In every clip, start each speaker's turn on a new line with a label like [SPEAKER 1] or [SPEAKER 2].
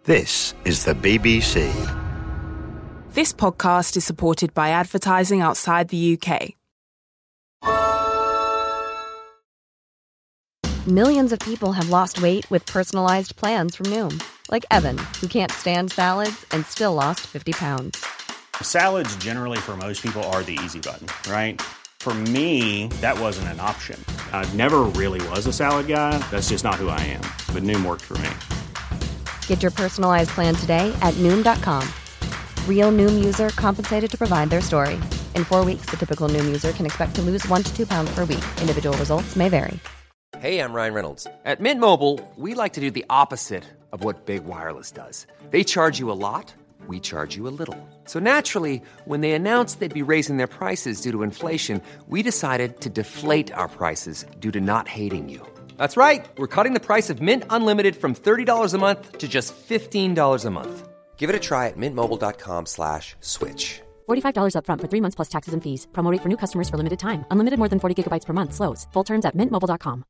[SPEAKER 1] This is the BBC.
[SPEAKER 2] This podcast is supported by advertising outside the UK.
[SPEAKER 3] Millions of people have lost weight with personalized plans from Noom. Like Evan, who can't stand salads and still lost 50 pounds.
[SPEAKER 4] Salads generally for most people are the easy button, right? For me, that wasn't an option. I never really was a salad guy. That's just not who I am. But Noom worked for me.
[SPEAKER 3] Get your personalized plan today at Noom.com. Real Noom user compensated to provide their story. In 4 weeks, the typical Noom user can expect to lose 1 to 2 pounds per week. Individual results may vary.
[SPEAKER 5] Hey, I'm Ryan Reynolds. At Mint Mobile, we like to do the opposite of what Big Wireless does. They charge you a lot, we charge you a little. So naturally, when they announced they'd be raising their prices due to inflation, we decided to deflate our prices due to not hating you. That's right. We're cutting the price of Mint Unlimited from $30 a month to just $15 a month. Give it a try at mintmobile.com/switch.
[SPEAKER 6] $45 up front for 3 months plus taxes and fees. Promo rate for new customers for limited time. Unlimited more than 40 gigabytes per month. Slows full terms at mintmobile.com.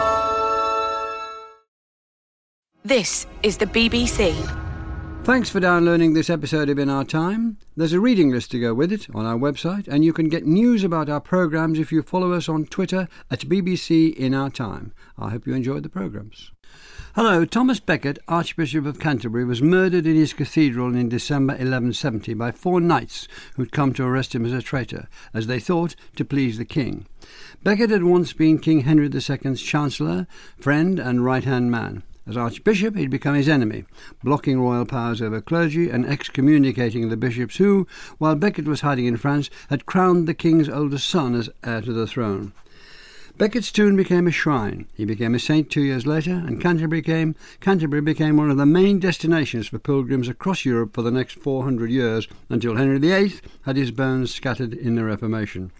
[SPEAKER 2] This is the BBC.
[SPEAKER 7] Thanks for downloading this episode of In Our Time. There's a reading list to go with it on our website, and you can get news about our programmes if you follow us on Twitter at BBC In Our Time. I hope you enjoyed the programmes. Hello, Thomas Becket, Archbishop of Canterbury, was murdered in his cathedral in December 1170 by 4 knights who'd come to arrest him as a traitor, as they thought, to please the king. Becket had once been King Henry II's chancellor, friend and right-hand man. As Archbishop, he'd become his enemy, blocking royal powers over clergy and excommunicating the bishops who, while Becket was hiding in France, had crowned the king's oldest son as heir to the throne. Becket's tomb became a shrine. He became a saint 2 years later, and Canterbury became one of the main destinations for pilgrims across Europe for the next 400 years, until Henry VIII had his bones scattered in the Reformation.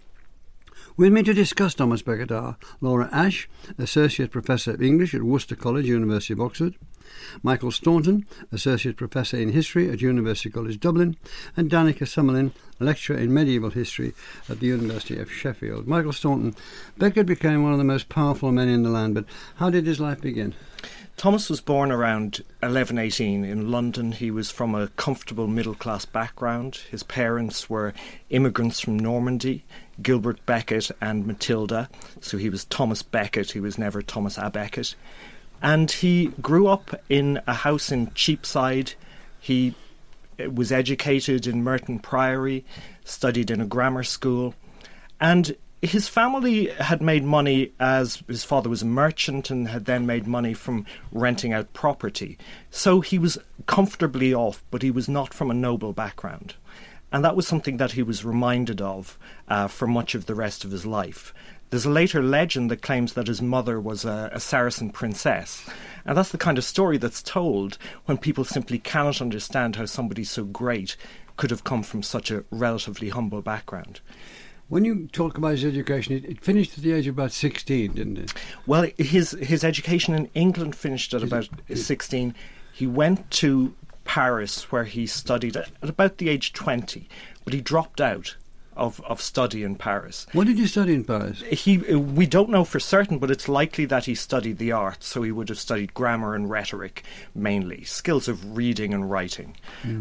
[SPEAKER 7] With me to discuss Thomas Becket are Laura Ash, Associate Professor of English at Worcester College, University of Oxford, Michael Staunton, Associate Professor in History at University College Dublin, and Danica Summerlin, Lecturer in Medieval History at the University of Sheffield. Michael Staunton, Becket became one of the most powerful men in the land, but how did his life begin?
[SPEAKER 8] Thomas was born around 1118 in London. He was from a comfortable middle-class background. His parents were immigrants from Normandy, Gilbert Becket and Matilda. So he was Thomas Becket. He was never Thomas à Becket. And he grew up in a house in Cheapside. He was educated in Merton Priory, studied in a grammar school, and his family had made money as his father was a merchant and had then made money from renting out property. So he was comfortably off, but he was not from a noble background. And that was something that he was reminded of for much of the rest of his life. There's a later legend that claims that his mother was a Saracen princess. And that's the kind of story that's told when people simply cannot understand how somebody so great could have come from such a relatively humble background.
[SPEAKER 7] When you talk about his education, it finished at the age of about 16, didn't it?
[SPEAKER 8] Well, his education in England finished at about 16. He went to Paris, where he studied at about the age 20, but he dropped out of study in Paris.
[SPEAKER 7] What did you study in Paris?
[SPEAKER 8] We don't know for certain, but it's likely that he studied the arts, so he would have studied grammar and rhetoric mainly, skills of reading and writing.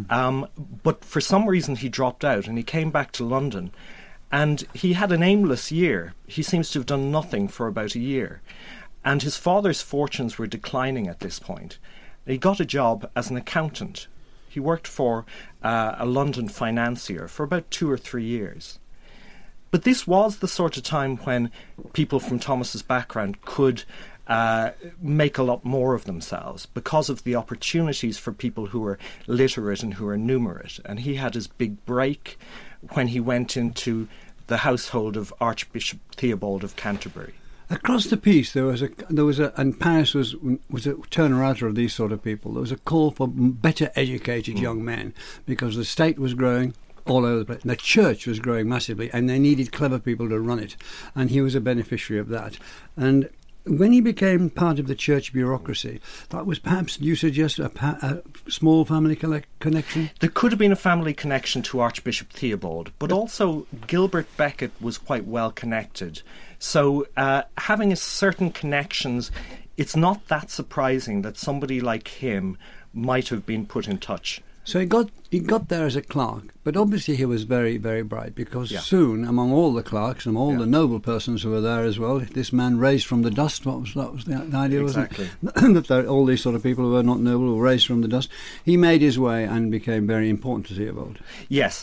[SPEAKER 8] But for some reason he dropped out and he came back to London. And he had an aimless year. He seems to have done nothing for about a year. And his father's fortunes were declining at this point. He got a job as an accountant. He worked for a London financier for about 2 or 3 years. But this was the sort of time when people from Thomas's background could make a lot more of themselves because of the opportunities for people who were literate and who were numerate. And he had his big break when he went into the household of Archbishop Theobald of Canterbury.
[SPEAKER 7] Across the piece, there was a, and Paris was a turnaround of these sort of people. There was a call for better educated young men because the state was growing all over the place. The church was growing massively, and they needed clever people to run it. And he was a beneficiary of that. And when he became part of the church bureaucracy, that was perhaps, do you suggest, a small family connection?
[SPEAKER 8] There could have been a family connection to Archbishop Theobald, but also Gilbert Becket was quite well connected. So having a certain connections, it's not that surprising that somebody like him might have been put in touch.
[SPEAKER 7] So he got there as a clerk, but obviously he was very, very bright, because soon, among all the clerks and all the noble persons who were there as well, this man raised from the dust. That was the idea,
[SPEAKER 8] exactly.
[SPEAKER 7] Wasn't it? That all these sort of people who were not noble were raised from the dust. He made his way and became very important to Theobald.
[SPEAKER 8] Yes.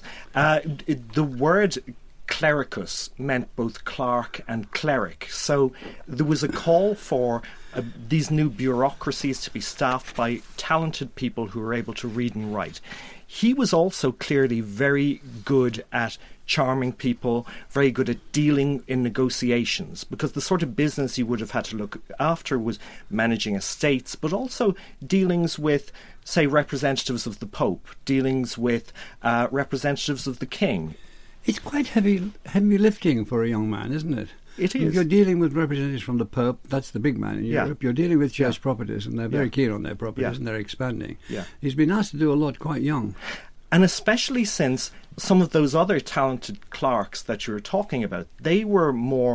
[SPEAKER 8] The word clericus meant both clerk and cleric. So there was a call for these new bureaucracies to be staffed by talented people who were able to read and write. He was also clearly very good at charming people, very good at dealing in negotiations, because the sort of business he would have had to look after was managing estates, but also dealings with, say, representatives of the Pope, dealings with representatives of the King.
[SPEAKER 7] It's quite heavy lifting for a young man, isn't it?
[SPEAKER 8] It is.
[SPEAKER 7] If you're dealing with representatives from the Pope, that's the big man in Europe. You're dealing with church properties, and they're very keen on their properties, and they're expanding. He's been asked to do a lot quite young.
[SPEAKER 8] And especially since some of those other talented clerks that you're talking about, they were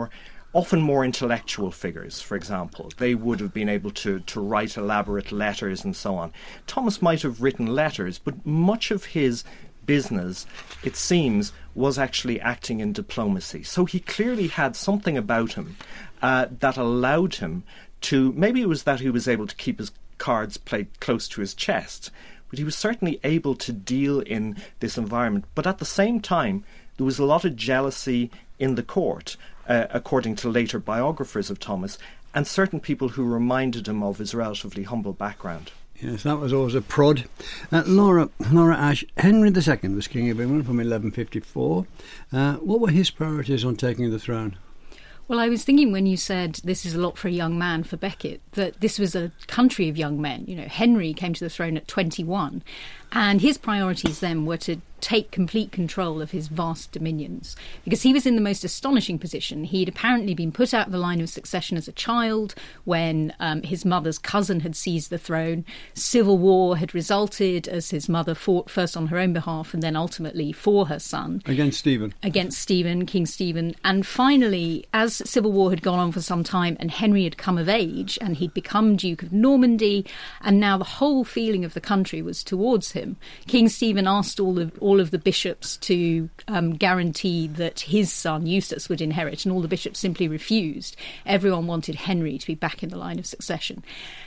[SPEAKER 8] often more intellectual figures, for example. They would have been able to write elaborate letters and so on. Thomas might have written letters, but much of his business, it seems, was actually acting in diplomacy. So he clearly had something about him that allowed him to, maybe it was that he was able to keep his cards played close to his chest, but he was certainly able to deal in this environment. But at the same time, there was a lot of jealousy in the court, according to later biographers of Thomas, and certain people who reminded him of his relatively humble background.
[SPEAKER 7] Yes, that was always a prod. Laura Ash, Henry II was King of England from 1154. What were his priorities on taking the throne?
[SPEAKER 9] Well, I was thinking when you said this is a lot for a young man for Becket, that this was a country of young men. You know, Henry came to the throne at 21, and his priorities then were to take complete control of his vast dominions, because he was in the most astonishing position. He'd apparently been put out of the line of succession as a child when his mother's cousin had seized the throne. Civil war had resulted as his mother fought first on her own behalf and then ultimately for her son. Against Stephen, King Stephen. And finally, as civil war had gone on for some time and Henry had come of age and he'd become Duke of Normandy, and now the whole feeling of the country was towards him, King Stephen asked all of the bishops to guarantee that his son Eustace would inherit, and all the bishops simply refused. Everyone wanted Henry to be back in the line of succession.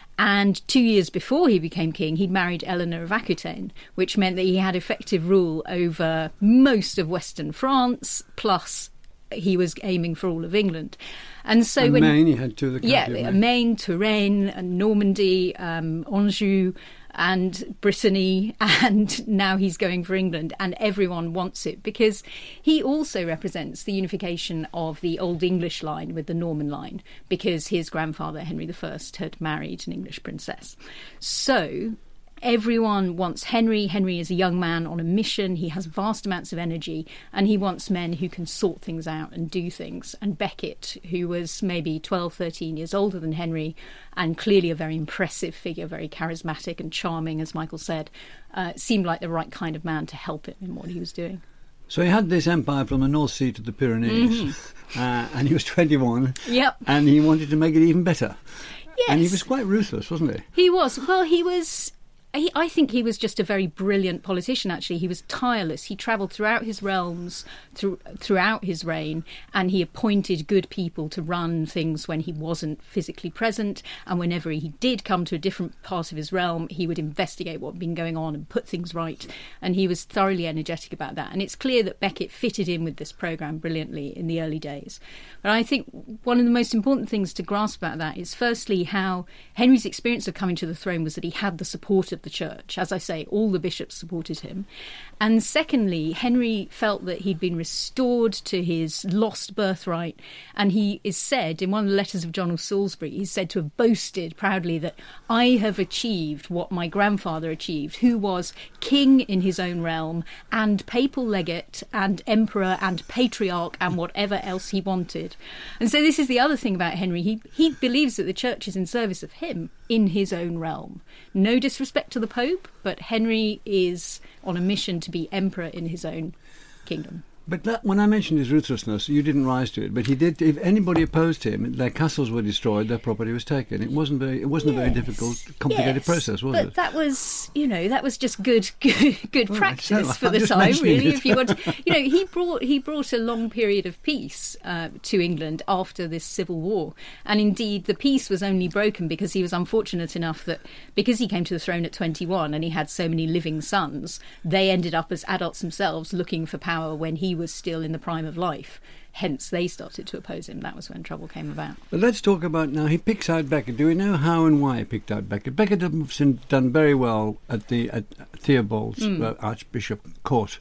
[SPEAKER 9] And 2 years before he became king, he'd married Eleanor of Aquitaine, which meant that he had effective rule over most of Western France, plus he was aiming for all of England. And so
[SPEAKER 7] Maine, he had two of the counties.
[SPEAKER 9] Yeah, Maine, Touraine, and Normandy, Anjou, and Brittany, and now he's going for England, and everyone wants it because he also represents the unification of the Old English line with the Norman line, because his grandfather Henry I had married an English princess. So everyone wants Henry. Henry is a young man on a mission. He has vast amounts of energy, and he wants men who can sort things out and do things. And Becket, who was maybe 12, 13 years older than Henry, and clearly a very impressive figure, very charismatic and charming, as Michael said, seemed like the right kind of man to help him in what he was doing.
[SPEAKER 7] So he had this empire from the North Sea to the Pyrenees, and he was 21, and he wanted to make it even better.
[SPEAKER 9] Yes.
[SPEAKER 7] And he was quite ruthless, wasn't he?
[SPEAKER 9] He was. Well, I think he was just a very brilliant politician, actually. He was tireless. He travelled throughout his realms, throughout his reign, and he appointed good people to run things when he wasn't physically present. And whenever he did come to a different part of his realm, he would investigate what had been going on and put things right. And he was thoroughly energetic about that. And it's clear that Becket fitted in with this programme brilliantly in the early days. But I think one of the most important things to grasp about that is, firstly, how Henry's experience of coming to the throne was that he had the support of the church. As I say, all the bishops supported him. And secondly, Henry felt that he'd been restored to his lost birthright, and he is said, in one of the letters of John of Salisbury, he's said to have boasted proudly that I have achieved what my grandfather achieved, who was king in his own realm and papal legate and emperor and patriarch and whatever else he wanted. And so this is the other thing about Henry. He believes that the church is in service of him in his own realm. No disrespect to the Pope, but Henry is on a mission to be emperor in his own kingdom.
[SPEAKER 7] But when I mentioned his ruthlessness, you didn't rise to it. But he did. If anybody opposed him, their castles were destroyed, their property was taken. It wasn't a very difficult, complicated process, was it?
[SPEAKER 9] But that was, that was just good practice for the
[SPEAKER 7] just
[SPEAKER 9] time,
[SPEAKER 7] mentioning
[SPEAKER 9] really.
[SPEAKER 7] it.
[SPEAKER 9] If you want, he brought a long period of peace to England after this civil war, and indeed the peace was only broken because he was unfortunate enough that because he came to the throne at 21 and he had so many living sons, they ended up as adults themselves looking for power when he was still in the prime of life. Hence, they started to oppose him. That was when trouble came about.
[SPEAKER 7] But let's talk about now. He picks out Becket. Do we know how and why he picked out Becket? Becket has done very well at Theobald's Archbishop court.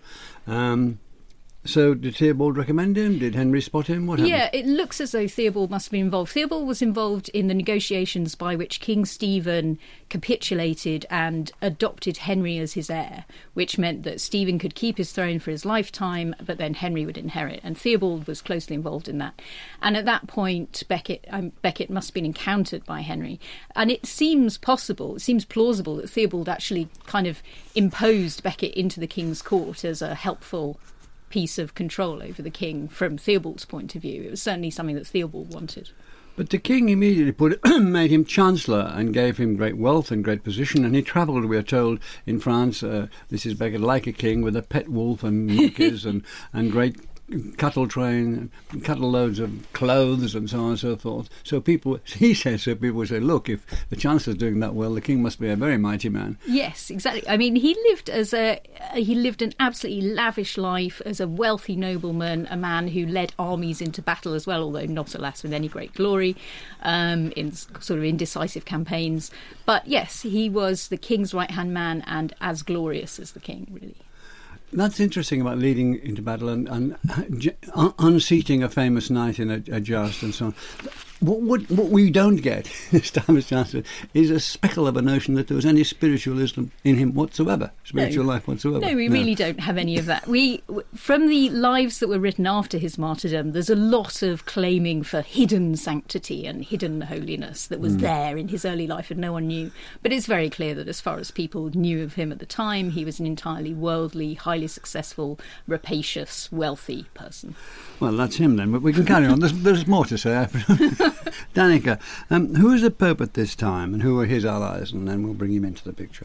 [SPEAKER 7] So did Theobald recommend him? Did Henry spot him? What happened?
[SPEAKER 9] Yeah, it looks as though Theobald must have been involved. Theobald was involved in the negotiations by which King Stephen capitulated and adopted Henry as his heir, which meant that Stephen could keep his throne for his lifetime, but then Henry would inherit. And Theobald was closely involved in that. And at that point, Becket must have been encountered by Henry. And it seems plausible that Theobald actually kind of imposed Becket into the king's court as a helpful piece of control over the king from Theobald's point of view. It was certainly something that Theobald wanted.
[SPEAKER 7] But the king immediately made him chancellor and gave him great wealth and great position, and he travelled, we are told, in France, this is Becket, like a king, with a pet wolf and monkeys and great cattle train, cattle loads of clothes and so on and so forth. So people would say, look, if the chancellor's doing that well, the king must be a very mighty man.
[SPEAKER 9] Yes, exactly. I mean, he lived an absolutely lavish life as a wealthy nobleman, a man who led armies into battle as well, although not, alas, with any great glory, in sort of indecisive campaigns. But yes, he was the king's right-hand man and as glorious as the king, really.
[SPEAKER 7] That's interesting about leading into battle and unseating a famous knight in a joust and so on. What we don't get this time as Chancellor is a speckle of a notion that there was any spiritualism in him whatsoever, life whatsoever.
[SPEAKER 9] No, we really don't have any of that. From the lives that were written after his martyrdom, there's a lot of claiming for hidden sanctity and hidden holiness that was there in his early life and no one knew. But it's very clear that as far as people knew of him at the time, he was an entirely worldly, highly successful, rapacious, wealthy person.
[SPEAKER 7] Well, that's him then, but we can carry on. There's more to say. Danica, who was the Pope at this time and who were his allies? And then we'll bring him into the picture.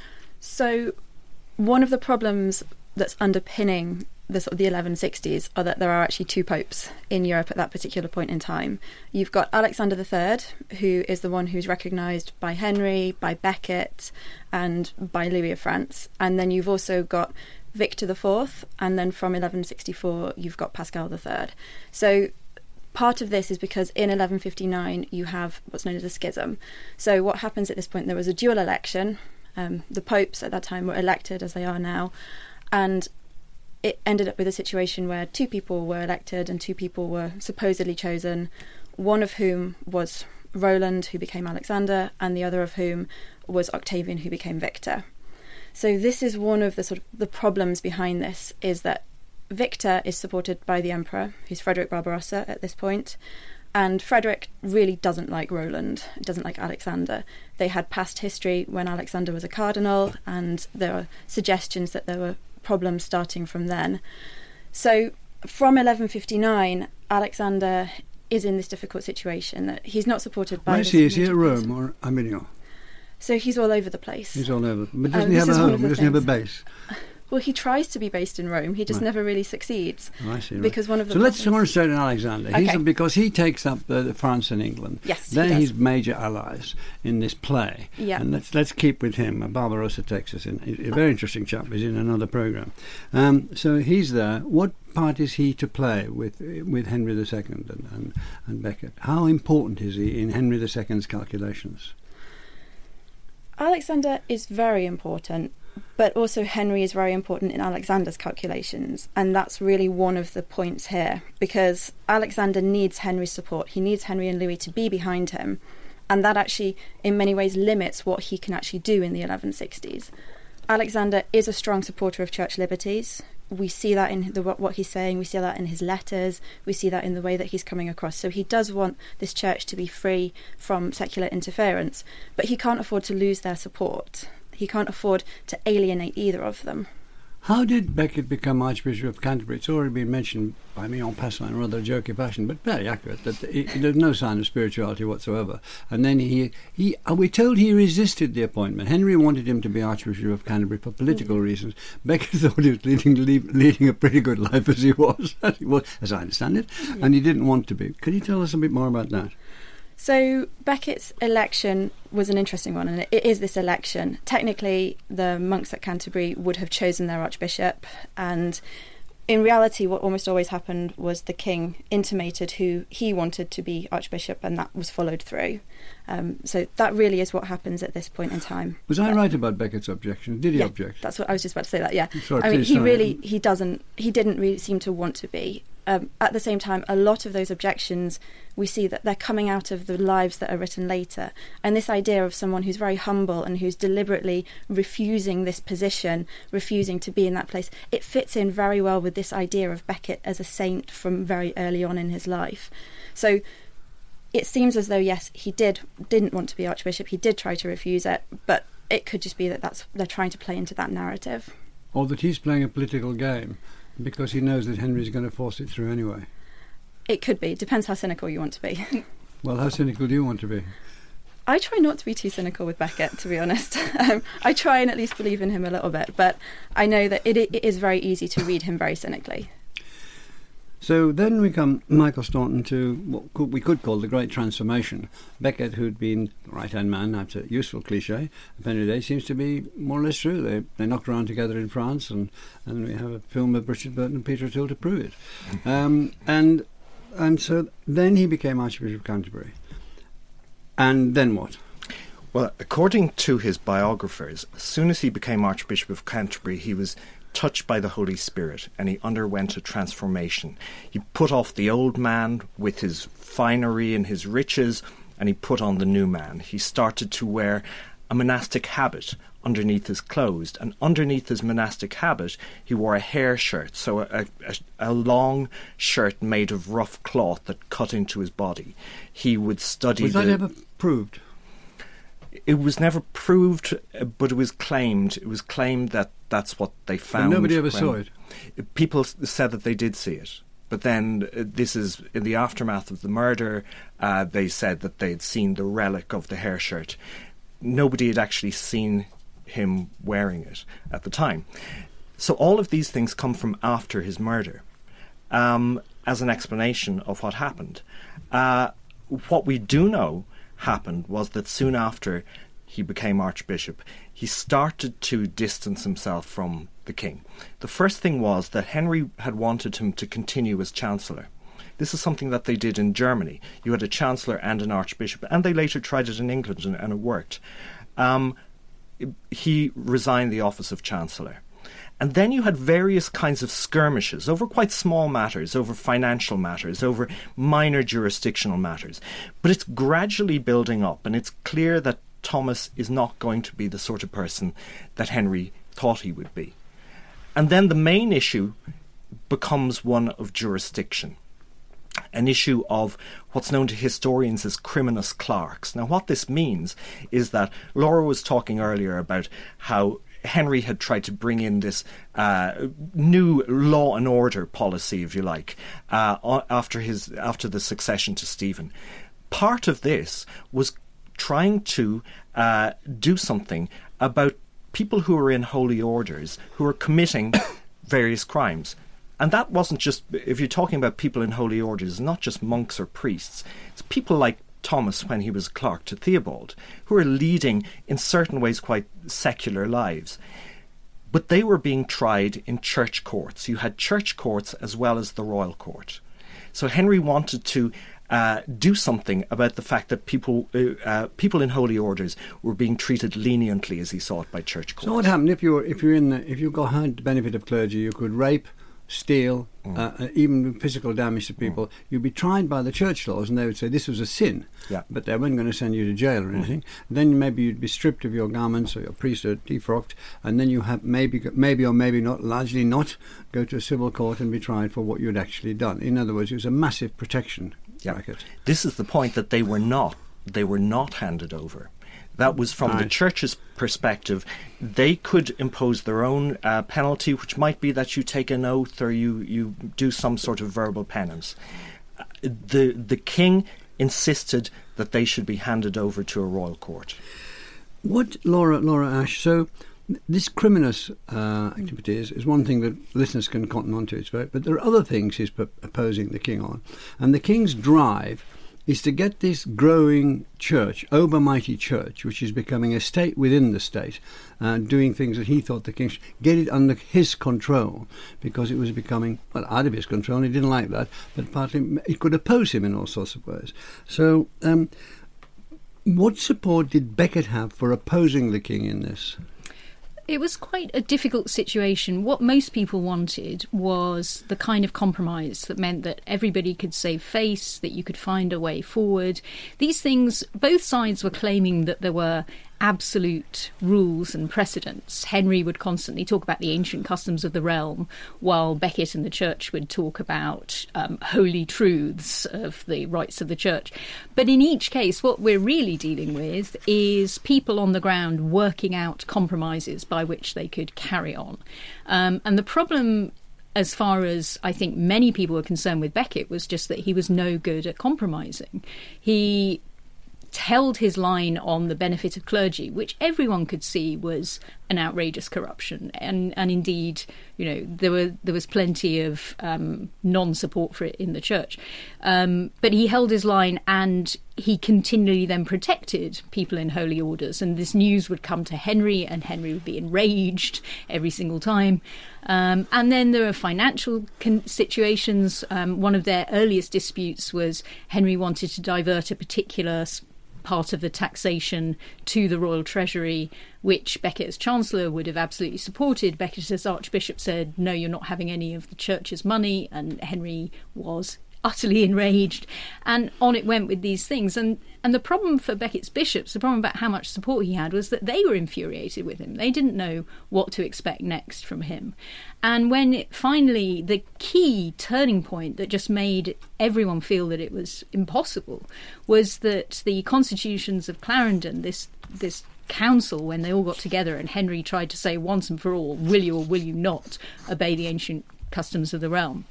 [SPEAKER 10] So one of the problems that's underpinning the 1160s are that there are actually two popes in Europe at that particular point in time. You've got Alexander III, who is the one who's recognised by Henry, by Becket, and by Louis of France. And then you've also got Victor IV, and then from 1164 you've got Pascal III. So part of this is because in 1159 you have what's known as a schism. So what happens at this point, there was a dual election. The popes at that time were elected as they are now, and it ended up with a situation where two people were elected and two people were supposedly chosen, one of whom was Roland, who became Alexander, and the other of whom was Octavian, who became Victor. So this is one of the problems behind this, is that Victor is supported by the emperor, who's Frederick Barbarossa at this point, and Frederick really doesn't like Roland, doesn't like Alexander. They had past history when Alexander was a cardinal, and there are suggestions that there were problems starting from then. So from 1159, Alexander is in this difficult situation that he's not supported by...
[SPEAKER 7] Where is he? Is he at Rome or Avignon?
[SPEAKER 10] So he's all over the place.
[SPEAKER 7] He's all over. But doesn't he have a home? Doesn't he have a base?
[SPEAKER 10] Well, he tries to be based in Rome. He just never really succeeds.
[SPEAKER 7] Oh, I see. Right.
[SPEAKER 10] Because one of the
[SPEAKER 7] let's concentrate on Alexander.
[SPEAKER 10] Okay.
[SPEAKER 7] Because he takes up France and England.
[SPEAKER 10] Yes,
[SPEAKER 7] they're his major allies in this play.
[SPEAKER 10] Yeah.
[SPEAKER 7] And let's keep with him. Barbarossa takes us in. He's a very interesting chap. He's in another programme. So he's there. What part is he to play with Henry II and Becket? How important is he in Henry II's calculations?
[SPEAKER 10] Alexander is very important, but also Henry is very important in Alexander's calculations, and that's really one of the points here, because Alexander needs Henry's support. He needs Henry and Louis to be behind him, and that actually in many ways limits what he can actually do in the 1160s. Alexander is a strong supporter of church liberties. We see that in what he's saying, we see that in his letters, we see that in the way that he's coming across. So he does want this church to be free from secular interference, but he can't afford to lose their support. He can't afford to alienate either of them.
[SPEAKER 7] How did Becket become Archbishop of Canterbury? It's already been mentioned by me en passant in a rather jokey fashion, but very accurate, that there's no sign of spirituality whatsoever. And then we're told he resisted the appointment. Henry wanted him to be Archbishop of Canterbury for political reasons. Becket thought he was leading a pretty good life as he was, as I understand it, and he didn't want to be. Can you tell us a bit more about that?
[SPEAKER 10] So Becket's election was an interesting one, and it is this election. Technically, the monks at Canterbury would have chosen their archbishop, and in reality, what almost always happened was the king intimated who he wanted to be archbishop, and that was followed through. So that really is what happens at this point in time.
[SPEAKER 7] Was I right about Becket's objection? Did he object?
[SPEAKER 10] That's what I was just about to say. That, yeah.
[SPEAKER 7] Sorry,
[SPEAKER 10] I mean, he didn't really seem to want to be. At the same time, a lot of those objections, we see that they're coming out of the lives that are written later. And this idea of someone who's very humble and who's deliberately refusing this position, refusing to be in that place, it fits in very well with this idea of Becket as a saint from very early on in his life. So it seems as though, yes, he didn't want to be archbishop. He did try to refuse it, but it could just be that they're trying to play into that narrative.
[SPEAKER 7] Or that he's playing a political game because he knows that Henry's going to force it through anyway.
[SPEAKER 10] It could be. Depends how cynical you want to be.
[SPEAKER 7] Well, how cynical do you want to be?
[SPEAKER 10] I try not to be too cynical with Becket, to be honest. I try and at least believe in him a little bit, but I know that it is very easy to read him very cynically.
[SPEAKER 7] So then we come, Michael Staunton, to what we could call the Great Transformation. Becket, who'd been right-hand man, that's a useful cliché, at the end of the day, seems to be more or less true. They knocked around together in France, and we have a film of Richard Burton and Peter O'Toole to prove it. And so then he became Archbishop of Canterbury. And then what?
[SPEAKER 8] Well, according to his biographers, as soon as he became Archbishop of Canterbury, he was touched by the Holy Spirit, and he underwent a transformation. He put off the old man with his finery and his riches, and he put on the new man. He started to wear a monastic habit underneath his clothes, and underneath his monastic habit he wore a hair shirt, so a long shirt made of rough cloth that cut into his body. He would study...
[SPEAKER 7] Was that ever proved?
[SPEAKER 8] It was never proved, but it was claimed. It was claimed that that's what they found.
[SPEAKER 7] But nobody ever saw it?
[SPEAKER 8] People said that they did see it. But then this is in the aftermath of the murder. They said that they had seen the relic of the hair shirt. Nobody had actually seen him wearing it at the time. So all of these things come from after his murder as an explanation of what happened. What we do know happened was that soon after he became Archbishop, he started to distance himself from the king. The first thing was that Henry had wanted him to continue as Chancellor. This is something that they did in Germany. You had a Chancellor and an Archbishop, and they later tried it in England, and it worked. He resigned the office of Chancellor. And then you had various kinds of skirmishes over quite small matters, over financial matters, over minor jurisdictional matters. But it's gradually building up, and it's clear that Thomas is not going to be the sort of person that Henry thought he would be. And then the main issue becomes one of jurisdiction, an issue of what's known to historians as criminus clarks. Now, what this means is that Laura was talking earlier about how Henry had tried to bring in this new law and order policy, if you like, after the succession to Stephen. Part of this was trying to do something about people who are in holy orders who are committing various crimes. And that wasn't just, if you're talking about people in holy orders, not just monks or priests. It's people like Thomas when he was clerk to Theobald, who are leading in certain ways quite secular lives. But they were being tried in church courts. You had church courts as well as the royal court. So Henry wanted to do something about the fact that people in holy orders were being treated leniently, as he saw it, by church courts.
[SPEAKER 7] So what happened if you had the benefit of clergy? You could rape, steal, even physical damage to people. You'd be tried by the church laws, and they would say this was a sin, but they weren't going to send you to jail or anything. Then maybe you'd be stripped of your garments, or your priesthood defrocked, and then you have maybe or maybe not, largely not, go to a civil court and be tried for what you'd actually done. In other words, it was a massive protection racket.
[SPEAKER 8] This is the point, that they were not handed over. That was from the church's perspective. They could impose their own penalty, which might be that you take an oath or you do some sort of verbal penance. The king insisted that they should be handed over to a royal court.
[SPEAKER 7] What, Laura Ash, so this criminous activity is one thing that listeners can cotton onto, it's right, but there are other things he's opposing the king on. And the king's drive is to get this growing church, overmighty church, which is becoming a state within the state, doing things that he thought the king should get it under his control, because it was becoming, well, out of his control, and he didn't like that, but partly it could oppose him in all sorts of ways. So what support did Becket have for opposing the king in this?
[SPEAKER 9] It was quite a difficult situation. What most people wanted was the kind of compromise that meant that everybody could save face, that you could find a way forward. These things, both sides were claiming that there were absolute rules and precedents. Henry would constantly talk about the ancient customs of the realm, while Becket and the church would talk about holy truths of the rights of the church. But in each case, what we're really dealing with is people on the ground working out compromises by which they could carry on. And the problem, as far as I think many people were concerned with Becket, was just that he was no good at compromising. He held his line on the benefit of clergy, which everyone could see was an outrageous corruption, and indeed, you know, there was plenty of non-support for it in the church. But he held his line, and he continually then protected people in holy orders. And this news would come to Henry, and Henry would be enraged every single time. And then there are financial situations. One of their earliest disputes was Henry wanted to divert a particular part of the taxation to the royal treasury, which Becket as chancellor would have absolutely supported. Becket as archbishop said, no, you're not having any of the church's money, and Henry was utterly enraged, and on it went with these things. And the problem for Becket's bishops, the problem about how much support he had, was that they were infuriated with him. They didn't know what to expect next from him. And when finally the key turning point that just made everyone feel that it was impossible was that the constitutions of Clarendon, this council, when they all got together and Henry tried to say once and for all, will you or will you not obey the ancient customs of the realm?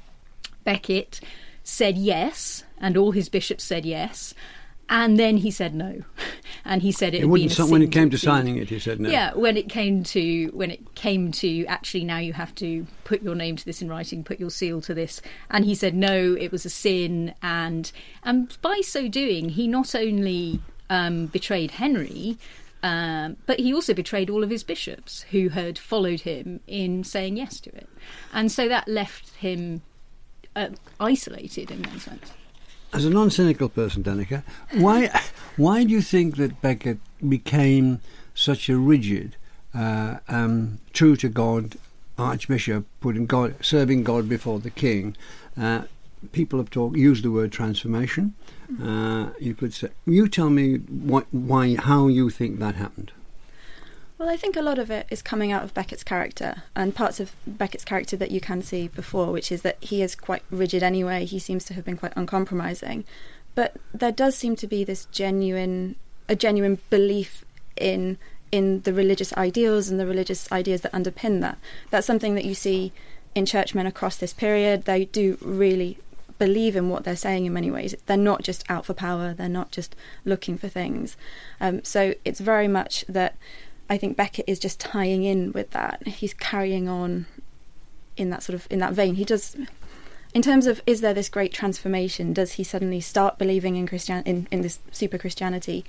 [SPEAKER 9] Becket said yes, and all his bishops said yes, and then he said no, and he said it wouldn't.
[SPEAKER 7] When it came to signing it, he said no.
[SPEAKER 9] Yeah, when it came to actually, now you have to put your name to this in writing, put your seal to this, and he said no, it was a sin, and by so doing, he not only betrayed Henry, but he also betrayed all of his bishops who had followed him in saying yes to it, and so that left him isolated in one sense.
[SPEAKER 7] As a non-cynical person, Danica, why do you think that Becket became such a rigid, true to God archbishop, serving God before the king? People have used the word transformation. You could say. You tell me how you think that happened.
[SPEAKER 10] Well, I think a lot of it is coming out of Becket's character, and parts of Becket's character that you can see before, which is that he is quite rigid anyway. He seems to have been quite uncompromising. But there does seem to be this genuine belief in the religious ideals and the religious ideas that underpin that. That's something that you see in churchmen across this period. They do really believe in what they're saying in many ways. They're not just out for power. They're not just looking for things. So it's very much that I think Becket is just tying in with that. He's carrying on in that vein. He does, in terms of, is there this great transformation? Does he suddenly start believing in this super Christianity?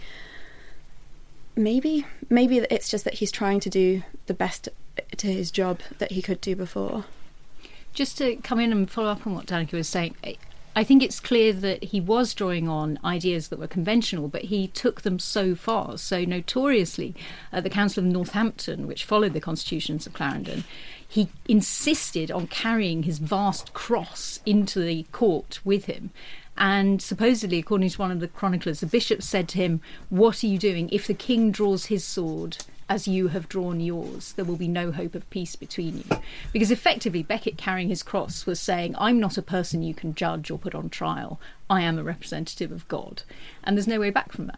[SPEAKER 10] Maybe it's just that he's trying to do the best to his job that he could do before.
[SPEAKER 9] Just to come in and follow up on what Danica was saying, I think it's clear that he was drawing on ideas that were conventional, but he took them so far. So notoriously, at the Council of Northampton, which followed the constitutions of Clarendon, he insisted on carrying his vast cross into the court with him. And supposedly, according to one of the chroniclers, the bishop said to him, "What are you doing? If the king draws his sword as you have drawn yours, there will be no hope of peace between you." Because effectively, Becket carrying his cross was saying, I'm not a person you can judge or put on trial. I am a representative of God. And there's no way back from that.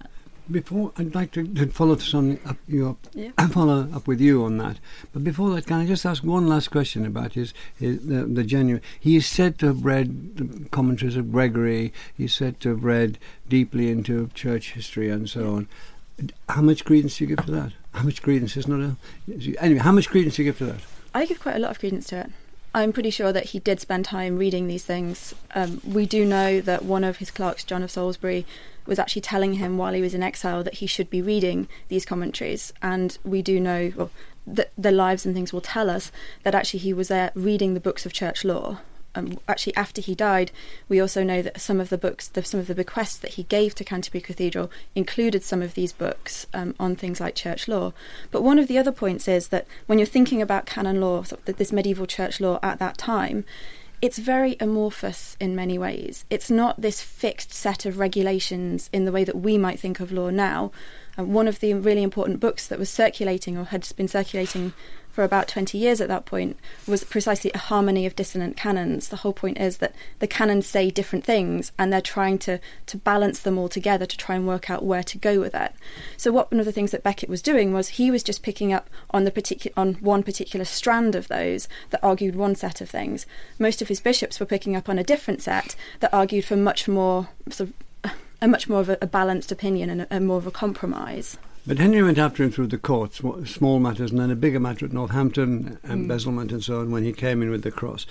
[SPEAKER 7] Before, I'd like to follow something up,
[SPEAKER 10] Yeah.
[SPEAKER 7] follow up with you on that. But before that, can I just ask one last question about the genuine? He is said to have read the commentaries of Gregory. He's said to have read deeply into church history and so on. How much credence do you give to that? How much credence is not a... Anyway, how much credence do you give to that?
[SPEAKER 10] I give quite a lot of credence to it. I'm pretty sure that he did spend time reading these things. We do know that one of his clerks, John of Salisbury, was actually telling him while he was in exile that he should be reading these commentaries. And we do know, that the lives and things will tell us that actually he was there reading the books of church law. Actually, after he died, we also know that some of the books, some of the bequests that he gave to Canterbury Cathedral included some of these books on things like church law. But one of the other points is that when you're thinking about canon law, this medieval church law at that time, it's very amorphous in many ways. It's not this fixed set of regulations in the way that we might think of law now. One of the really important books that was circulating, or had been circulating for about 20 years at that point, was precisely A Harmony of Dissonant Canons. The whole point is that the canons say different things, and they're trying to balance them all together to try and work out where to go with that. So one of the things that Becket was doing was he was just picking up on one particular strand of those that argued one set of things. Most of his bishops were picking up on a different set that argued for much more of a balanced opinion and a more of a compromise.
[SPEAKER 7] But Henry went after him through the courts, small matters, and then a bigger matter at Northampton, embezzlement and so on, when he came in with the cross.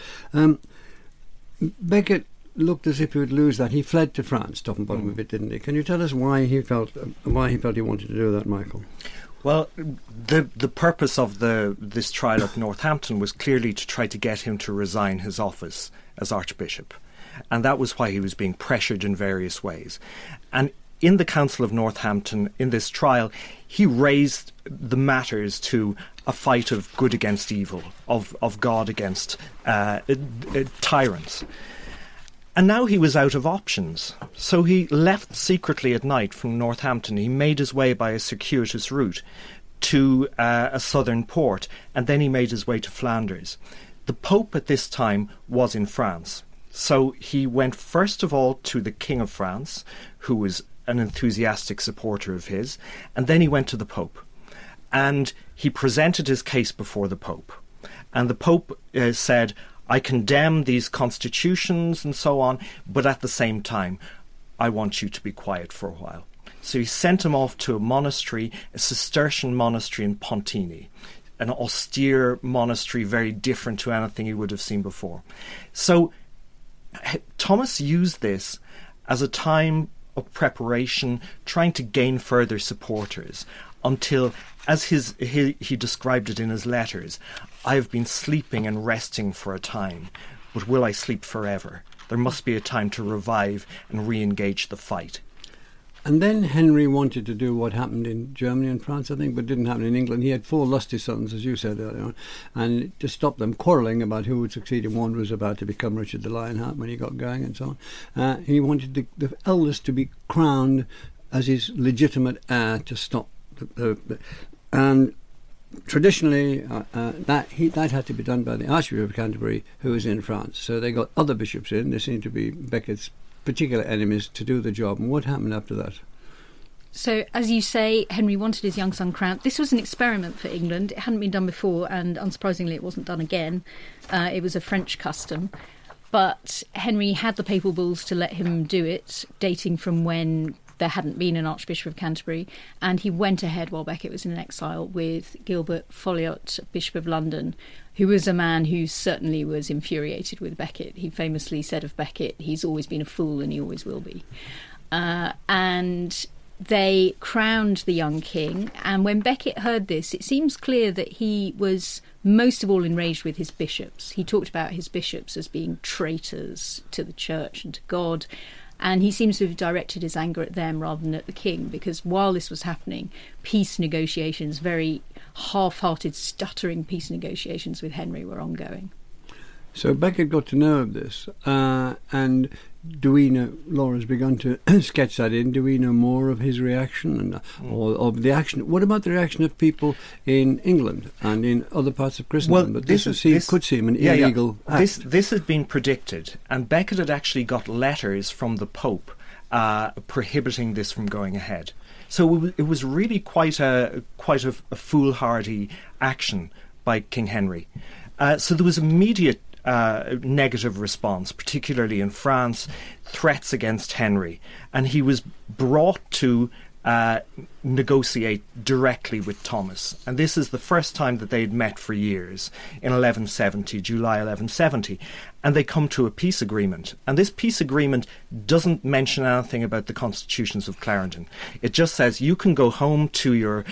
[SPEAKER 7] Becket looked as if he would lose that. He fled to France, top and bottom of it, didn't he? Can you tell us why he felt he wanted to do that, Michael?
[SPEAKER 8] Well, the purpose of this trial at Northampton was clearly to try to get him to resign his office as Archbishop. And that was why he was being pressured in various ways. And in the Council of Northampton, in this trial, he raised the matters to a fight of good against evil, of God against tyrants. And now he was out of options. So he left secretly at night from Northampton. He made his way by a circuitous route to a southern port, and then he made his way to Flanders. The Pope at this time was in France. So he went first of all to the King of France, who was an enthusiastic supporter of his, and then he went to the Pope. And he presented his case before the Pope. And the Pope said, I condemn these constitutions and so on, but at the same time, I want you to be quiet for a while. So he sent him off to a monastery, a Cistercian monastery in Pontini, an austere monastery very different to anything he would have seen before. So Thomas used this as a time of preparation, trying to gain further supporters, until, as he described it in his letters, I have been sleeping and resting for a time, but will I sleep forever? There must be a time to revive and re-engage the fight.
[SPEAKER 7] And then Henry wanted to do what happened in Germany and France, I think, but didn't happen in England. He had 4 lusty sons, as you said earlier on, and to stop them quarrelling about who would succeed him, one was about to become Richard the Lionheart when he got going and so on. He wanted the eldest to be crowned as his legitimate heir to stop and traditionally that had to be done by the Archbishop of Canterbury, who was in France. So they got other bishops in. They seemed to be Becket's particular enemies to do the job. And what happened after that?
[SPEAKER 9] So, as you say, Henry wanted his young son crowned. This was an experiment for England. It hadn't been done before, and unsurprisingly, it wasn't done again. It was a French custom. But Henry had the papal bulls to let him do it, dating from when there hadn't been an Archbishop of Canterbury, and he went ahead while Becket was in exile with Gilbert Folliot, Bishop of London, who was a man who certainly was infuriated with Becket. He famously said of Becket, he's always been a fool and he always will be. And they crowned the young king, and when Becket heard this, it seems clear that he was most of all enraged with his bishops. He talked about his bishops as being traitors to the church and to God, and he seems to have directed his anger at them rather than at the king, because while this was happening, peace negotiations, very half-hearted, stuttering peace negotiations with Henry were ongoing.
[SPEAKER 7] So Becket got to know of this, and do we know, Laura's begun to sketch that in, do we know more of his reaction or of the action? What about the reaction of people in England and in other parts of Christendom?
[SPEAKER 8] Well,
[SPEAKER 7] but this could seem an illegal act.
[SPEAKER 8] This has been predicted, and Becket had actually got letters from the Pope prohibiting this from going ahead. So it was really quite a foolhardy action by King Henry. So there was immediate negative response, particularly in France, threats against Henry, and he was brought to negotiate directly with Thomas. And this is the first time that they'd met for years, in 1170, July 1170. And they come to a peace agreement. And this peace agreement doesn't mention anything about the constitutions of Clarendon. It just says you can go home to your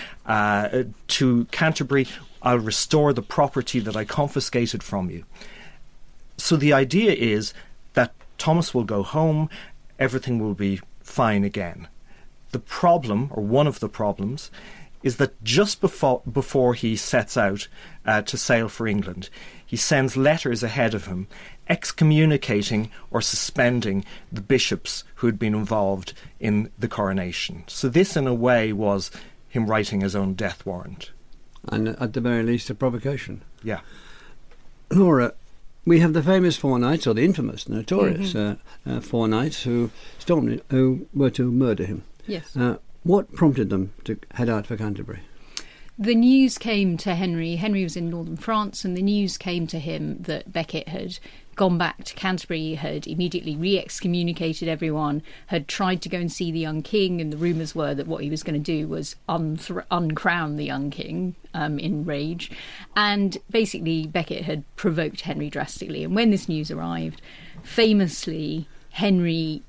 [SPEAKER 8] to Canterbury. I'll restore the property that I confiscated from you. So the idea is that Thomas will go home, everything will be fine again. The problem, or one of the problems, is that just before he sets out to sail for England, he sends letters ahead of him excommunicating or suspending the bishops who had been involved in the coronation. So this, in a way, was him writing his own death warrant.
[SPEAKER 7] And at the very least, a provocation.
[SPEAKER 8] Yeah.
[SPEAKER 7] Laura, we have the famous four knights, or the infamous, notorious four knights who were to murder him.
[SPEAKER 9] Yes.
[SPEAKER 7] What prompted them to head out for Canterbury?
[SPEAKER 9] The news came to Henry. Henry was in northern France, and the news came to him that Becket had gone back to Canterbury, had immediately re-excommunicated everyone, had tried to go and see the young king, and the rumours were that what he was going to do was uncrown the young king in rage. And basically Becket had provoked Henry drastically. And when this news arrived, famously Henry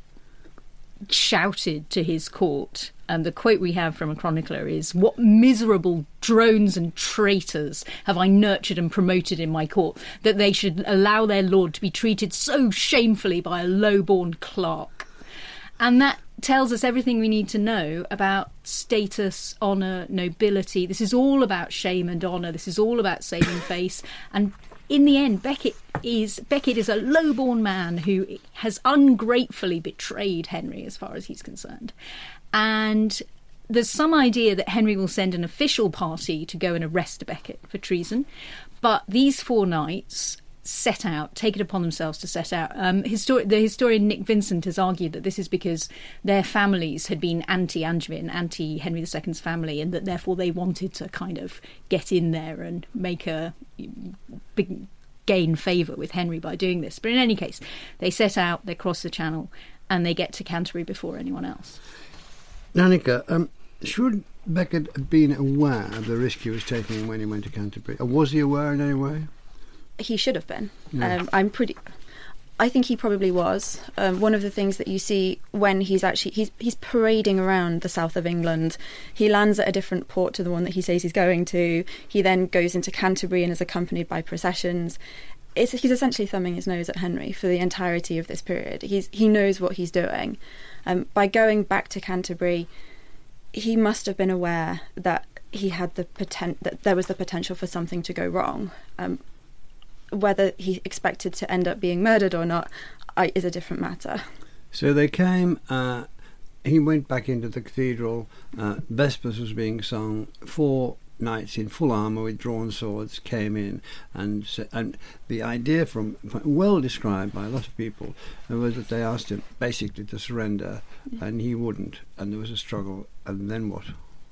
[SPEAKER 9] shouted to his court, and the quote we have from a chronicler is, "What miserable drones and traitors have I nurtured and promoted in my court, that they should allow their lord to be treated so shamefully by a low-born clerk." And that tells us everything we need to know about status, honour, nobility. This is all about shame and honour. This is all about saving face. And in the end, Becket is a low-born man who has ungratefully betrayed Henry as far as he's concerned. And there's some idea that Henry will send an official party to go and arrest Becket for treason. But these four knights take it upon themselves to set out. The historian Nick Vincent has argued that this is because their families had been anti-Angevin, anti-Henry II's family, and that therefore they wanted to kind of get in there and gain favour with Henry by doing this. But in any case, they set out, they cross the Channel, and they get to Canterbury before anyone else.
[SPEAKER 7] Danica, should Becket have been aware of the risk he was taking when he went to Canterbury? Or was he aware in any way?
[SPEAKER 10] He should have been.
[SPEAKER 7] Yeah.
[SPEAKER 10] I think he probably was. One of the things that you see when he's parading around the south of England, he lands at a different port to the one that he says he's going to. He then goes into Canterbury and is accompanied by processions. He's essentially thumbing his nose at Henry for the entirety of this period. He knows what he's doing. By going back to Canterbury, he must have been aware that he had that there was the potential for something to go wrong. Whether he expected to end up being murdered or not is a different matter.
[SPEAKER 7] So they came, he went back into the cathedral, Vespers was being sung, four knights in full armour with drawn swords came in, and the idea well described by a lot of people was that they asked him basically to surrender, and he wouldn't, and there was a struggle, and then what?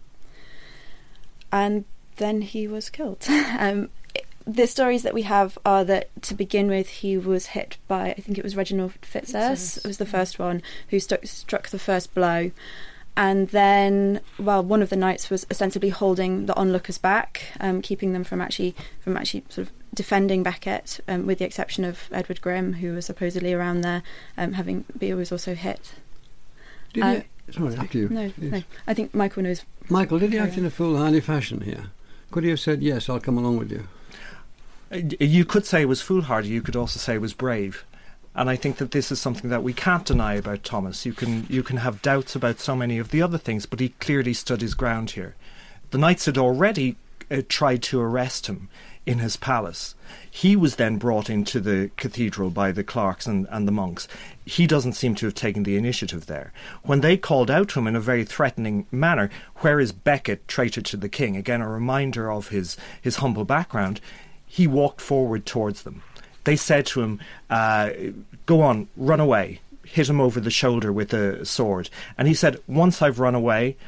[SPEAKER 7] And
[SPEAKER 10] then he was killed. The stories that we have are that, to begin with, he was hit by, I think it was Reginald Fitzurse. It was the first one who struck the first blow. And then, one of the knights was ostensibly holding the onlookers back, keeping them from actually sort of defending Becket, with the exception of Edward Grimm, who was supposedly around there, he was also hit.
[SPEAKER 7] Sorry, after you.
[SPEAKER 10] No. I think Michael knows.
[SPEAKER 7] Michael, did he act in a foolhardy fashion here? Could he have said, yes, I'll come along with you?
[SPEAKER 8] You could say it was foolhardy, you could also say it was brave. And I think that this is something that we can't deny about Thomas. You can have doubts about so many of the other things, but he clearly stood his ground here. The knights had already tried to arrest him in his palace. He was then brought into the cathedral by the clerks and the monks. He doesn't seem to have taken the initiative there. When they called out to him in a very threatening manner, "Where is Becket, traitor to the king?" Again, a reminder of his humble background. He walked forward towards them. They said to him, "Go on, run away." Hit him over the shoulder with a sword. And he said, "Once I've run away,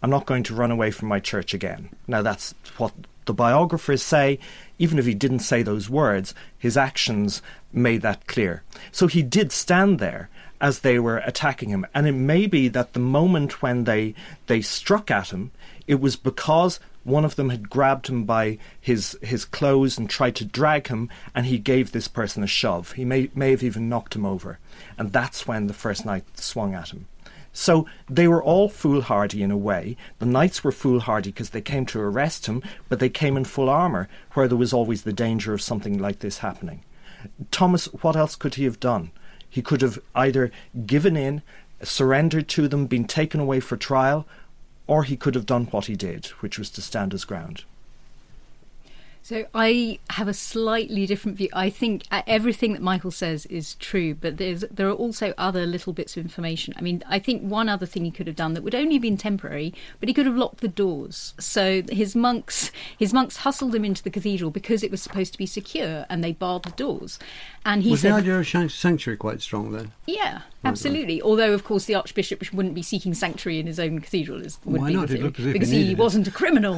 [SPEAKER 8] I'm not going to run away from my church again. Now, that's what the biographers say. Even if he didn't say those words, his actions made that clear. So he did stand there as they were attacking him. And it may be that the moment when they struck at him, it was because one of them had grabbed him by his clothes and tried to drag him, and he gave this person a shove. He may have even knocked him over. And that's when the first knight swung at him. So they were all foolhardy in a way. The knights were foolhardy because they came to arrest him, but they came in full armour, where there was always the danger of something like this happening. Thomas, what else could he have done? He could have either given in, surrendered to them, been taken away for trial, or he could have done what he did, which was to stand his ground.
[SPEAKER 9] So I have a slightly different view. I think everything that Michael says is true, but there are also other little bits of information. I mean, I think one other thing he could have done that would only have been temporary, but he could have locked the doors. So his monks hustled him into the cathedral because it was supposed to be secure, and they barred the doors. And he said,
[SPEAKER 7] the idea of sanctuary quite strong then?
[SPEAKER 9] Yeah, absolutely. Although, of course, the Archbishop wouldn't be seeking sanctuary in his own cathedral,
[SPEAKER 7] why not? It looked as if
[SPEAKER 9] because he wasn't a criminal.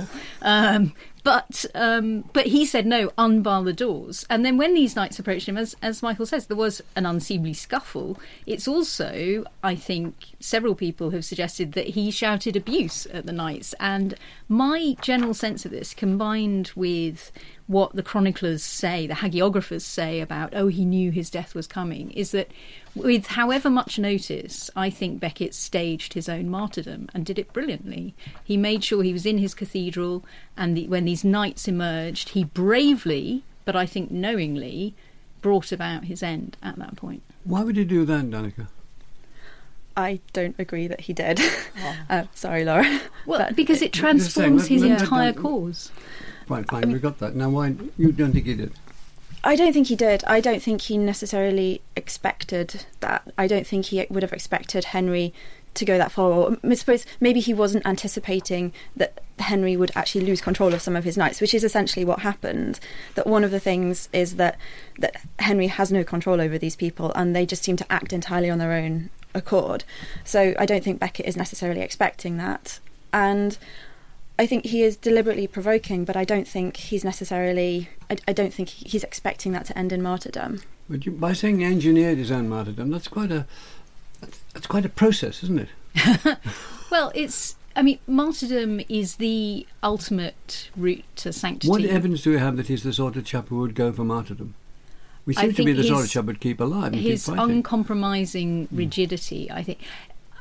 [SPEAKER 9] But he said, no, unbar the doors. And then when these knights approached him, as Michael says, there was an unseemly scuffle. It's also, I think, several people have suggested that he shouted abuse at the knights. And my general sense of this, combined with what the chroniclers say, the hagiographers say about, he knew his death was coming, is that with however much notice, I think Becket staged his own martyrdom and did it brilliantly. He made sure he was in his cathedral, and when these knights emerged, he bravely, but I think knowingly, brought about his end at that point.
[SPEAKER 7] Why would he do that, Danica?
[SPEAKER 10] I don't agree that he did. Sorry, Laura.
[SPEAKER 9] Well, because it transforms his entire cause.
[SPEAKER 7] Fine, we got that. Now, why you don't think he did?
[SPEAKER 10] I don't think he did. I don't think he necessarily expected that. I don't think he would have expected Henry to go that far. Or I suppose maybe he wasn't anticipating that Henry would actually lose control of some of his knights, which is essentially what happened. That one of the things is that Henry has no control over these people, and they just seem to act entirely on their own accord. So I don't think Becket is necessarily expecting that. And I think he is deliberately provoking, but I don't think he's necessarily... I don't think he's expecting that to end in martyrdom.
[SPEAKER 7] But by saying he engineered his own martyrdom, that's quite a process, isn't it?
[SPEAKER 9] Well, martyrdom is the ultimate route to sanctity.
[SPEAKER 7] What evidence do we have that he's the sort of chap who would go for martyrdom? We seem to be the sort of chap who'd keep alive and
[SPEAKER 9] his
[SPEAKER 7] keep fighting.
[SPEAKER 9] Uncompromising rigidity, I think.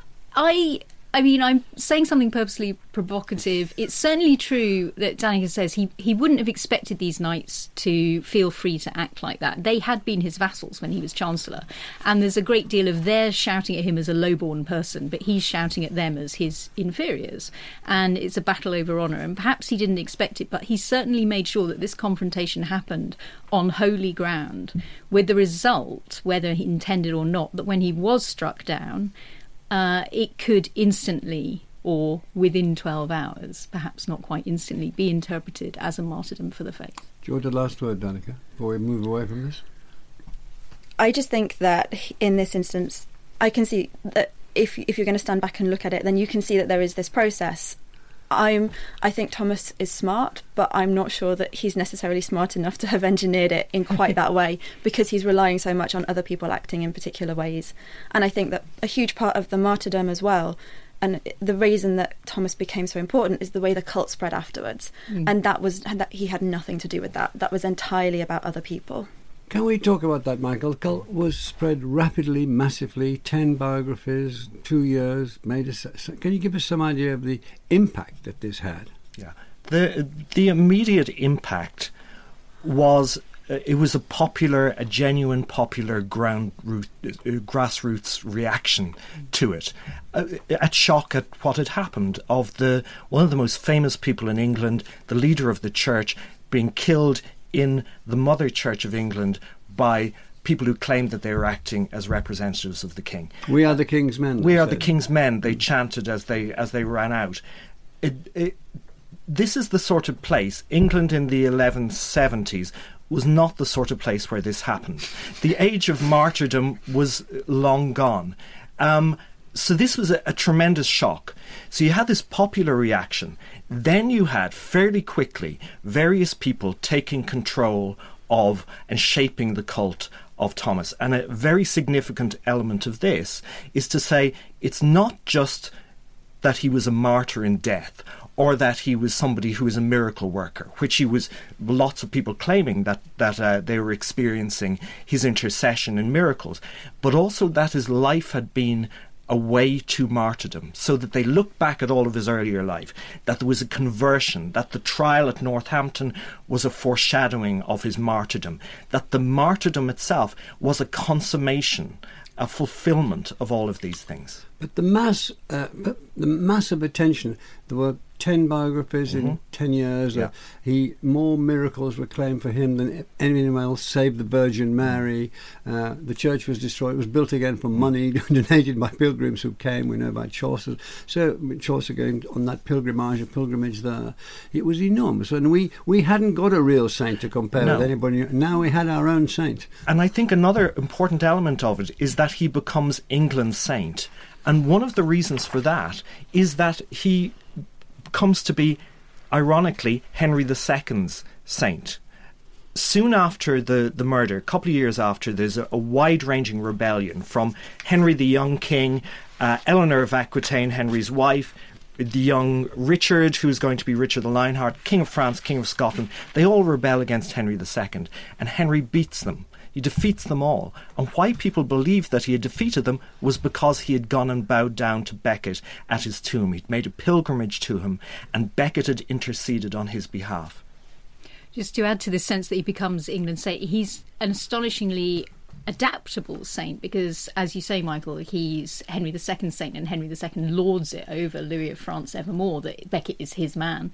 [SPEAKER 9] I'm saying something purposely provocative. It's certainly true that Danica says he wouldn't have expected these knights to feel free to act like that. They had been his vassals when he was Chancellor, and there's a great deal of their shouting at him as a lowborn person, but he's shouting at them as his inferiors. And it's a battle over honour, and perhaps he didn't expect it, but he certainly made sure that this confrontation happened on holy ground, with the result, whether he intended or not, that when he was struck down, it could instantly, or within 12 hours, perhaps not quite instantly, be interpreted as a martyrdom for the faith.
[SPEAKER 7] Do you want the last word, Danica, before we move away from this?
[SPEAKER 10] I just think that in this instance, I can see that if you're going to stand back and look at it, then you can see that there is this process. I think Thomas is smart, but I'm not sure that he's necessarily smart enough to have engineered it in quite that way, because he's relying so much on other people acting in particular ways. And I think that a huge part of the martyrdom as well, and the reason that Thomas became so important, is the way the cult spread afterwards. And that he had nothing to do with that. That was entirely about other people.
[SPEAKER 7] Can we talk about that, Michael? The cult was spread rapidly, massively, 10 biographies, 2 years. Can you give us some idea of the impact that this had?
[SPEAKER 8] Yeah, the immediate impact was it was a genuine popular grassroots reaction to it, at shock at what had happened of one of the most famous people in England, the leader of the church, being killed in the Mother Church of England by people who claimed that they were acting as representatives of the king.
[SPEAKER 7] We are the king's men.
[SPEAKER 8] We are the king's men, they chanted as they ran out. This is the sort of place, England in the 1170s was not the sort of place where this happened. The age of martyrdom was long gone. So this was a tremendous shock. So you had this popular reaction. Then you had, fairly quickly, various people taking control of and shaping the cult of Thomas. And a very significant element of this is to say it's not just that he was a martyr in death, or that he was somebody who was a miracle worker, which he was, lots of people claiming that they were experiencing his intercession and miracles, but also that his life had been a way to martyrdom, so that they looked back at all of his earlier life, that there was a conversion, that the trial at Northampton was a foreshadowing of his martyrdom, that the martyrdom itself was a consummation, a fulfillment of all of these things.
[SPEAKER 7] But the mass of attention, there were 10 biographies in 10 years.
[SPEAKER 8] Yeah.
[SPEAKER 7] More miracles were claimed for him than anyone else, save the Virgin Mary. The church was destroyed. It was built again for money, donated by pilgrims who came. We know about Chaucer. So Chaucer going on that pilgrimage there. It was enormous. And we hadn't got a real saint to compare with anybody. Now we had our own saint.
[SPEAKER 8] And I think another important element of it is that he becomes England's saint. And one of the reasons for that is that he comes to be, ironically, Henry II's saint. Soon after the murder, a couple of years after, there's a wide-ranging rebellion from Henry the young king, Eleanor of Aquitaine, Henry's wife, the young Richard, who's going to be Richard the Lionheart, King of France, King of Scotland. They all rebel against Henry II, and Henry beats them. He defeats them all. And why people believed that he had defeated them was because he had gone and bowed down to Becket at his tomb. He'd made a pilgrimage to him, and Becket had interceded on his behalf.
[SPEAKER 9] Just to add to this sense that he becomes England's saint, he's an astonishingly adaptable saint because, as you say, Michael, he's Henry II's saint, and Henry II lords it over Louis of France evermore, that Becket is his man.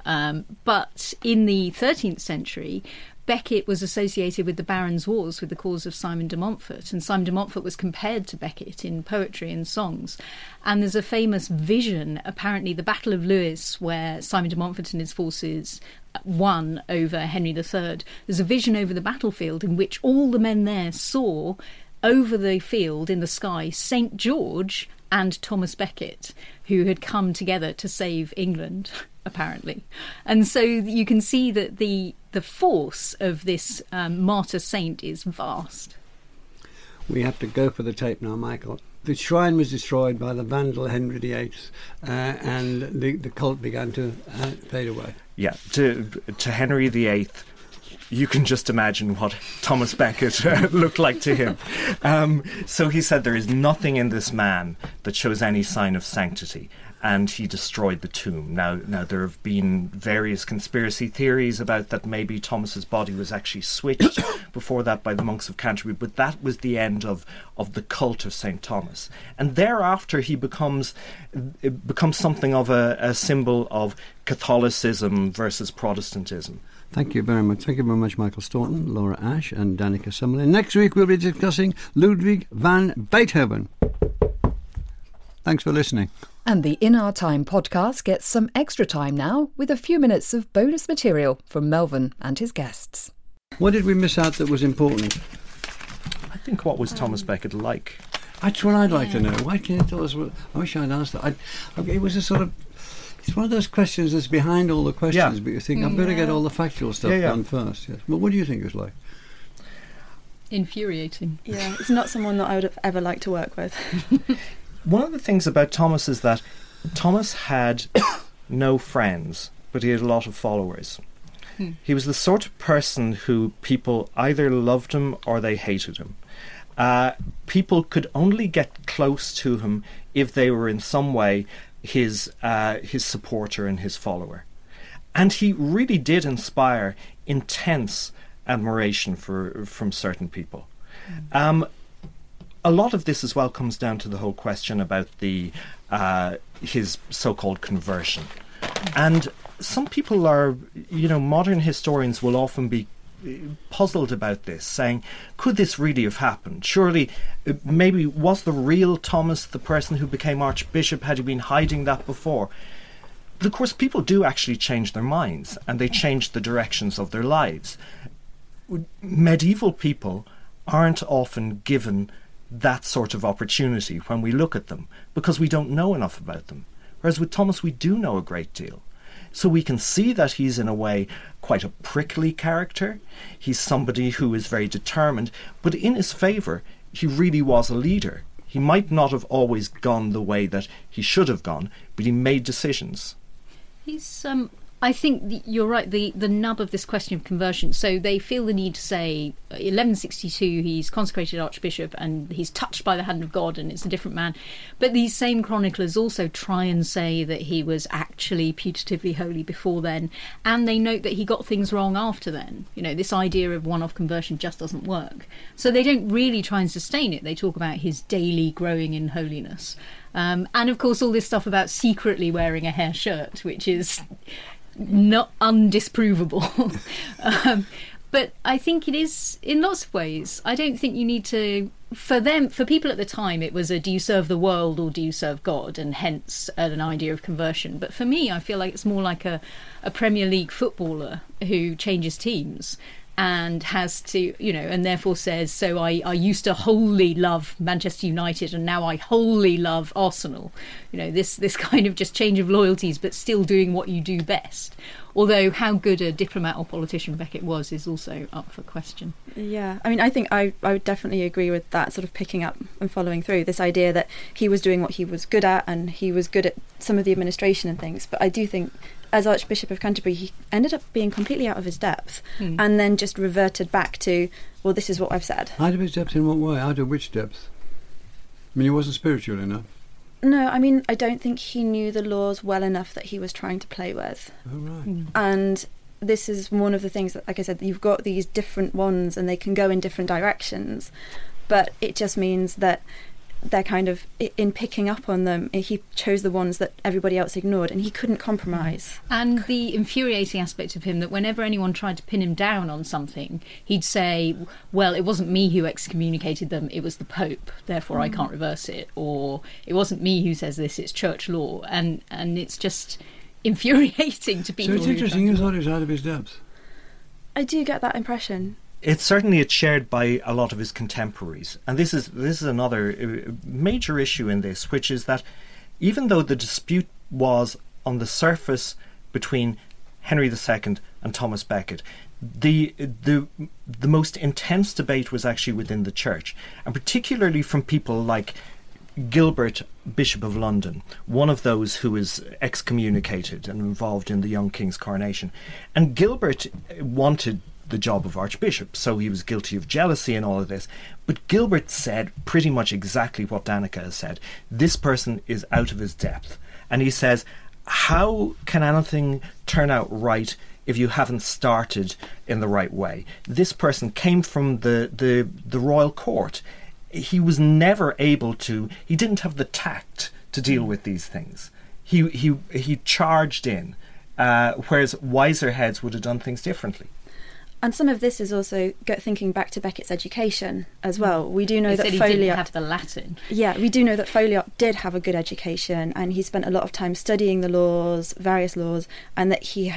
[SPEAKER 9] But in the 13th century, Becket was associated with the Barons' Wars, with the cause of Simon de Montfort, and Simon de Montfort was compared to Becket in poetry and songs. And there's a famous vision, apparently the Battle of Lewes, where Simon de Montfort and his forces won over Henry III. There's a vision over the battlefield in which all the men there saw over the field in the sky St. George and Thomas Becket, who had come together to save England, apparently. And so you can see that the force of this martyr saint is vast.
[SPEAKER 7] We have to go for the tape now, Michael. The shrine was destroyed by the Vandal Henry VIII, and the cult began to fade away.
[SPEAKER 8] Yeah, to Henry VIII, you can just imagine what Thomas Becket looked like to him. So he said, there is nothing in this man that shows any sign of sanctity. And he destroyed the tomb. Now there have been various conspiracy theories about that maybe Thomas's body was actually switched before that by the monks of Canterbury, but that was the end of the cult of St. Thomas. And thereafter he becomes something of a symbol of Catholicism versus Protestantism.
[SPEAKER 7] Thank you very much. Thank you very much, Michael Staunton, Laura Ash and Danica Summerlin. Next week we'll be discussing Ludwig van Beethoven. Thanks for listening.
[SPEAKER 11] And the In Our Time podcast gets some extra time now with a few minutes of bonus material from Melvyn and his guests.
[SPEAKER 7] What did we miss out that was important?
[SPEAKER 8] I think, what was Thomas Becket like?
[SPEAKER 7] That's what I'd like to know. Why can't you tell us? I wish I'd asked that. It was a sort of... It's one of those questions that's behind all the questions, but you think, I've got to get all the factual stuff done first. Yes. Well, what do you think it was like?
[SPEAKER 9] Infuriating.
[SPEAKER 10] Yeah, it's not someone that I would have ever liked to work with.
[SPEAKER 8] One of the things about Thomas is that Thomas had no friends, but he had a lot of followers. He was the sort of person who people either loved him or they hated him. People could only get close to him if they were in some way his supporter and his follower. And he really did inspire intense admiration from certain people. A lot of this as well comes down to the whole question about his so-called conversion. And some people are, modern historians will often be puzzled about this, saying, could this really have happened? Surely, maybe was the real Thomas the person who became Archbishop? Had he been hiding that before? But of course, people do actually change their minds, and they change the directions of their lives. Medieval people aren't often given that sort of opportunity when we look at them, because we don't know enough about them. Whereas with Thomas, we do know a great deal. So we can see that he's, in a way, quite a prickly character. He's somebody who is very determined, but in his favour, he really was a leader. He might not have always gone the way that he should have gone, but he made decisions.
[SPEAKER 9] He's, I think you're right, the nub of this question of conversion. So they feel the need to say, 1162, he's consecrated archbishop and he's touched by the hand of God and it's a different man. But these same chroniclers also try and say that he was actually putatively holy before then. And they note that he got things wrong after then. You know, this idea of one-off conversion just doesn't work. So they don't really try and sustain it. They talk about his daily growing in holiness. And of course, all this stuff about secretly wearing a hair shirt, which is not undisprovable. But I think it is in lots of ways. I don't think you need to, for people at the time, it was a do you serve the world or do you serve God, and hence an idea of conversion. But for me, I feel like it's more like a Premier League footballer who changes teams and has to, you know, and therefore says, so I used to wholly love Manchester United and now I wholly love Arsenal. You know, this kind of just change of loyalties, but still doing what you do best. Although how good a diplomat or politician Becket was is also up for question.
[SPEAKER 10] Yeah, I mean, I think I would definitely agree with that, sort of picking up and following through this idea that he was doing what he was good at and he was good at some of the administration and things. But I do think as Archbishop of Canterbury, he ended up being completely out of his depth and then just reverted back to, well, this is what I've said.
[SPEAKER 7] Out of his depth in what way? Out of which depth? I mean, he wasn't spiritual enough.
[SPEAKER 10] No, I mean, I don't think he knew the laws well enough that he was trying to play with.
[SPEAKER 7] Oh, right.
[SPEAKER 10] And this is one of the things that, like I said, you've got these different ones and they can go in different directions. But it just means that they're kind of, in picking up on them, he chose the ones that everybody else ignored and he couldn't compromise.
[SPEAKER 9] And the infuriating aspect of him that whenever anyone tried to pin him down on something, he'd say, well, it wasn't me who excommunicated them, it was the Pope, therefore I can't reverse it. Or it wasn't me who says this, it's church law. And it's just infuriating to people.
[SPEAKER 7] So it's interesting, you thought it was out of his depth.
[SPEAKER 10] I do get that impression.
[SPEAKER 8] It's shared by a lot of his contemporaries. And this is another major issue in this, which is that even though the dispute was on the surface between Henry II and Thomas Becket, the most intense debate was actually within the church, and particularly from people like Gilbert, Bishop of London, one of those who was excommunicated and involved in the young king's coronation. And Gilbert wanted the job of archbishop, so he was guilty of jealousy and all of this. But Gilbert said pretty much exactly what Danica has said. This person is out of his depth. And he says, how can anything turn out right if you haven't started in the right way? This person came from the royal court. He was never able to, he didn't have the tact to deal with these things. He charged in, whereas wiser heads would have done things differently.
[SPEAKER 10] And some of this is also thinking back to Becket's education as well. We do know that
[SPEAKER 9] Folliot didn't have the Latin.
[SPEAKER 10] Yeah, we do know that Folliot did have a good education, and he spent a lot of time studying the laws, various laws, and that he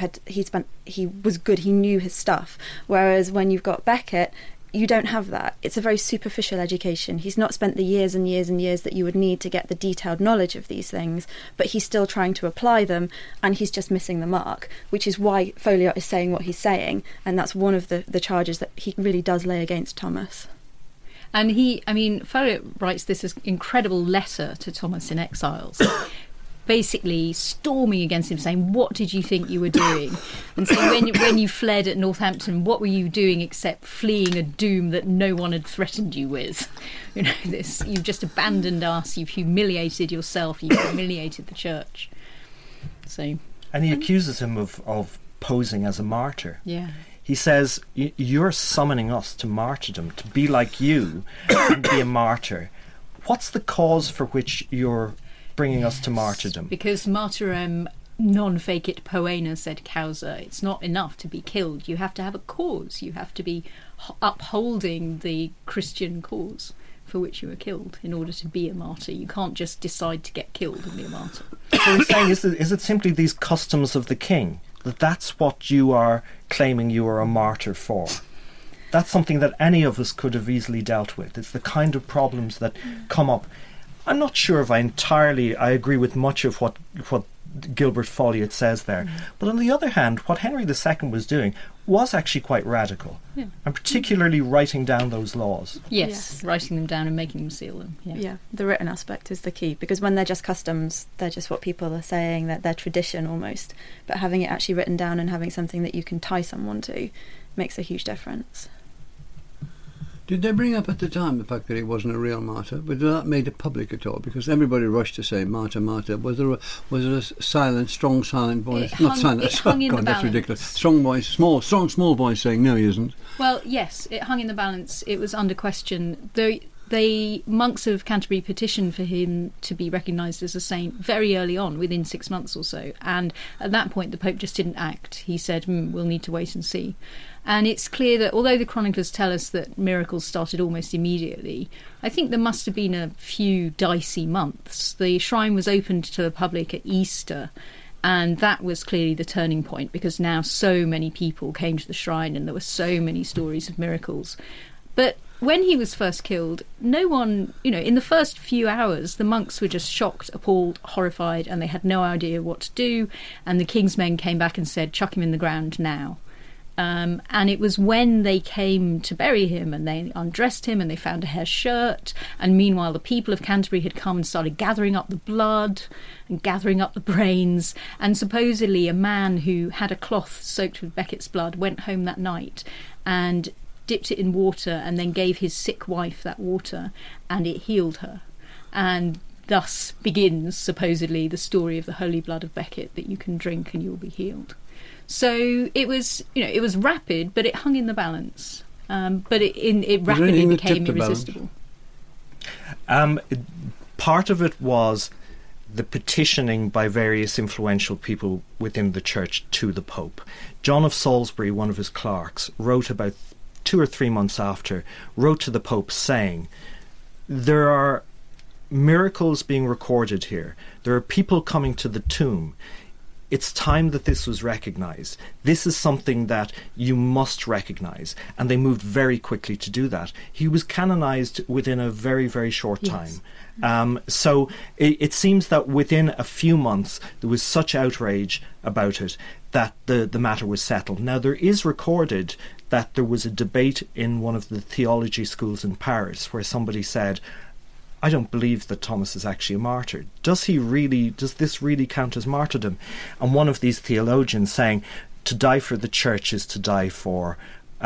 [SPEAKER 10] was good. He knew his stuff. Whereas when you've got Becket, you don't have that. It's a very superficial education. He's not spent the years and years and years that you would need to get the detailed knowledge of these things, but he's still trying to apply them, and he's just missing the mark, which is why Folliot is saying what he's saying, and that's one of the charges that he really does lay against Thomas.
[SPEAKER 9] And Folliot writes this incredible letter to Thomas in Exiles, basically storming against him, saying, what did you think you were doing? And saying, when you fled at Northampton, what were you doing except fleeing a doom that no one had threatened you with? You know, you've just abandoned us, you've humiliated yourself, you've humiliated the church.
[SPEAKER 8] And he accuses him of posing as a martyr.
[SPEAKER 9] Yeah.
[SPEAKER 8] He says, you're summoning us to martyrdom, to be like you and be a martyr. What's the cause for which you're bringing us to martyrdom?
[SPEAKER 9] Because martyrem non fecit poena, said Causa. It's not enough to be killed. You have to have a cause. You have to be upholding the Christian cause for which you were killed in order to be a martyr. You can't just decide to get killed and be a martyr.
[SPEAKER 8] So he's saying, is it simply these customs of the king? That's what you are claiming you are a martyr for? that's something that any of us could have easily dealt with. It's the kind of problems that come up. I'm not sure if I agree with much of what Gilbert Folliot says there. But on the other hand, what Henry II was doing was actually quite radical, and particularly writing down those laws.
[SPEAKER 9] Yes, writing them down and making them seal them.
[SPEAKER 10] Yeah, the written aspect is the key, because when they're just customs, they're just what people are saying, that they're tradition almost. But having it actually written down and having something that you can tie someone to makes a huge difference.
[SPEAKER 7] Did they bring up at the time the fact that he wasn't a real martyr? Was that made it public at all? Because everybody rushed to say martyr, martyr. Was there a silent, strong, silent voice?
[SPEAKER 9] It hung in the balance.
[SPEAKER 7] That's ridiculous. Strong voice, small voice saying no, he isn't.
[SPEAKER 9] Well, yes, it hung in the balance. It was under question. The monks of Canterbury petitioned for him to be recognised as a saint very early on, within 6 months or so. And at that point, the Pope just didn't act. He said, we'll need to wait and see. And it's clear that although the chroniclers tell us that miracles started almost immediately, I think there must have been a few dicey months. The shrine was opened to the public at Easter, and that was clearly the turning point, because now so many people came to the shrine and there were so many stories of miracles. But when he was first killed, no one, in the first few hours, the monks were just shocked, appalled, horrified, and they had no idea what to do. And the king's men came back and said, chuck him in the ground now. And it was when they came to bury him and they undressed him and they found a hair shirt, and meanwhile the people of Canterbury had come and started gathering up the blood and gathering up the brains, and supposedly a man who had a cloth soaked with Becket's blood went home that night and dipped it in water and then gave his sick wife that water, and it healed her. And thus begins supposedly the story of the holy blood of Becket, that you can drink and you'll be healed. So it was, it was rapid, but it hung in the balance. But it rapidly became irresistible.
[SPEAKER 8] Part of it was the petitioning by various influential people within the church to the Pope. John of Salisbury, one of his clerks, wrote about 2 or 3 months after, wrote to the Pope saying, there are miracles being recorded here. There are people coming to the tomb. It's time that this was recognised. This is something that you must recognise. And they moved very quickly to do that. He was canonised within a very, very short time. So it seems that within a few months there was such outrage about it that the matter was settled. Now, there is recorded that there was a debate in one of the theology schools in Paris where somebody said, I don't believe that Thomas is actually a martyr. Does this really count as martyrdom? And one of these theologians saying, to die for the church is to die for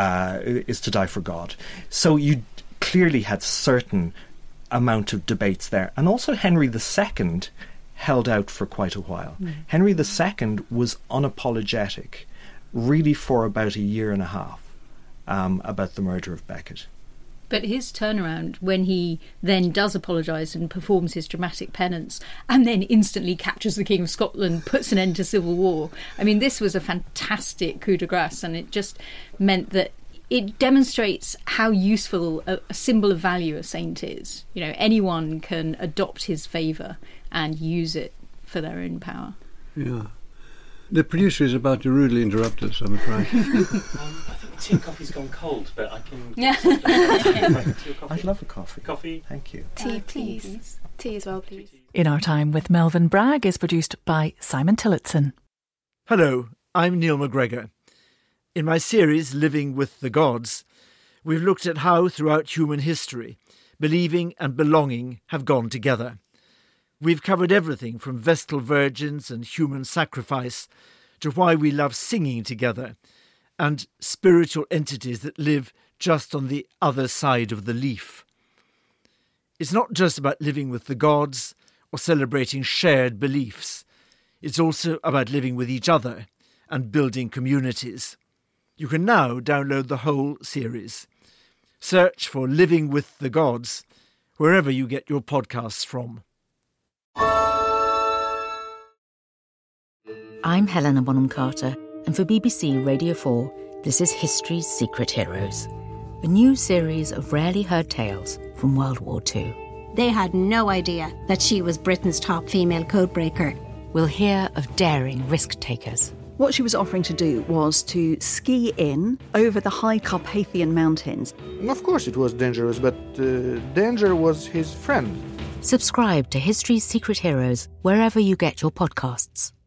[SPEAKER 8] God. So you clearly had certain amount of debates there. And also Henry II held out for quite a while. Henry II was unapologetic, really, for about a year and a half about the murder of Becket.
[SPEAKER 9] But his turnaround, when he then does apologise and performs his dramatic penance and then instantly captures the King of Scotland, puts an end to civil war, I mean, this was a fantastic coup de grace, and it just meant that it demonstrates how useful a symbol of value a saint is. Anyone can adopt his favour and use it for their own power. Yeah.
[SPEAKER 7] The producer is about to rudely interrupt us, I'm afraid.
[SPEAKER 12] I think tea and coffee's gone cold, but I can...
[SPEAKER 8] I'd love a coffee.
[SPEAKER 12] Coffee?
[SPEAKER 8] Thank you.
[SPEAKER 10] Tea, please. Tea as well, please.
[SPEAKER 13] In Our Time with Melvyn Bragg is produced by Simon Tillotson.
[SPEAKER 14] Hello, I'm Neil McGregor. In my series, Living with the Gods, we've looked at how, throughout human history, believing and belonging have gone together. We've covered everything from Vestal virgins and human sacrifice to why we love singing together and spiritual entities that live just on the other side of the leaf. It's not just about living with the gods or celebrating shared beliefs. It's also about living with each other and building communities. You can now download the whole series. Search for Living with the Gods wherever you get your podcasts from.
[SPEAKER 15] I'm Helena Bonham Carter, and for BBC Radio 4, this is History's Secret Heroes, a new series of rarely heard tales from World War II.
[SPEAKER 16] They had no idea that she was Britain's top female codebreaker.
[SPEAKER 15] We'll hear of daring risk-takers.
[SPEAKER 17] What she was offering to do was to ski in over the high Carpathian mountains.
[SPEAKER 18] Of course it was dangerous, but danger was his friend.
[SPEAKER 15] Subscribe to History's Secret Heroes wherever you get your podcasts.